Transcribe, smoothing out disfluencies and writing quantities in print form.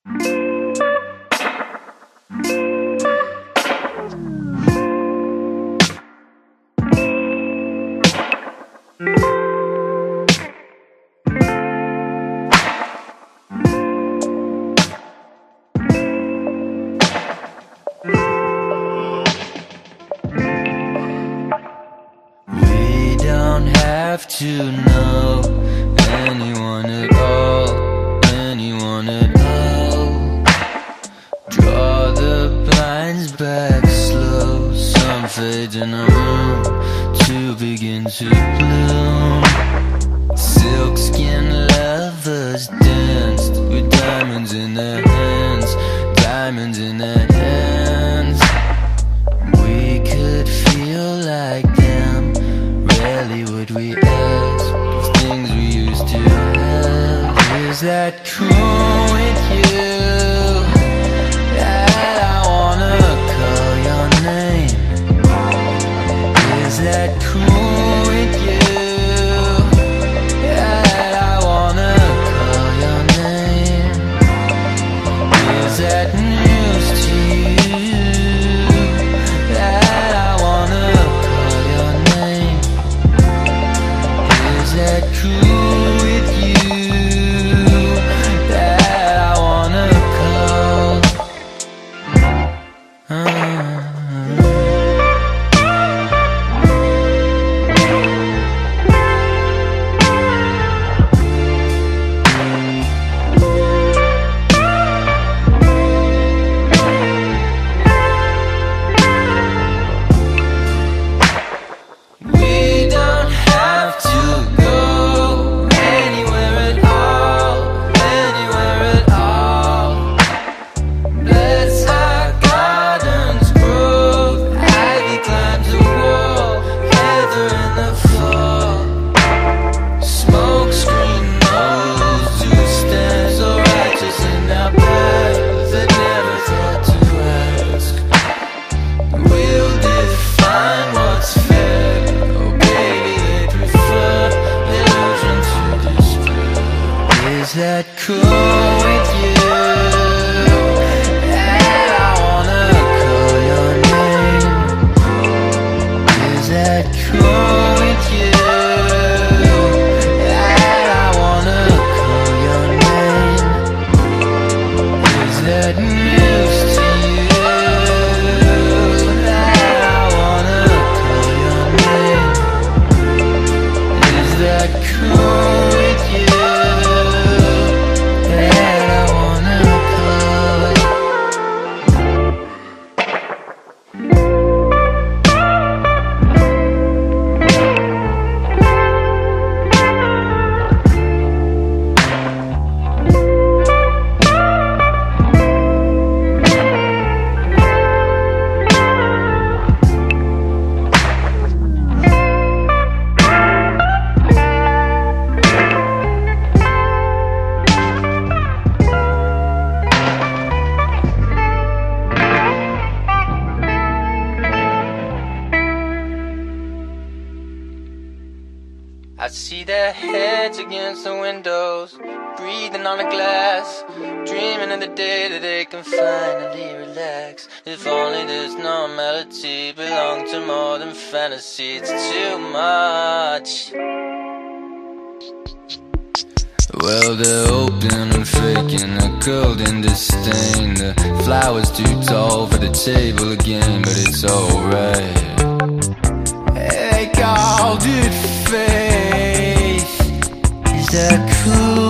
We don't have to know anyone at all, anyone at all. Draw the blinds back slow, sun fades in the room to begin to bloom. Silk skin lovers danced with diamonds in their hands, diamonds in their hands. We could feel like them, rarely would we ask of things we used to have. Is that cool with you, that I wanna call your name? Is that cool with you, that I wanna call your name? Is that news to you, that I wanna call your name? Is that cool with you, that I wanna call? We don't have to go anywhere at all, anywhere at all. Let's our gardens grow, ivy climbs the wall, heather in the fall. Smoke screen knows who stands so righteous in our path that never thought to ask. We'll define what's fair. Oh baby, they prefer illusion to despair. Is that cool with you, that I wanna call your name? Is that cool with you, that I wanna call your name? Is that news to you, that I wanna call your name? Is that cool with you, that I wanna call? I see their heads against the windows, breathing on the glass, dreaming of the day that they can finally relax. If only this normality belonged to more than fantasy, it's too much. Well, they're open and faking a golden disdain. The flowers too tall for the table again, but it's alright. They called it faith. Is that cool?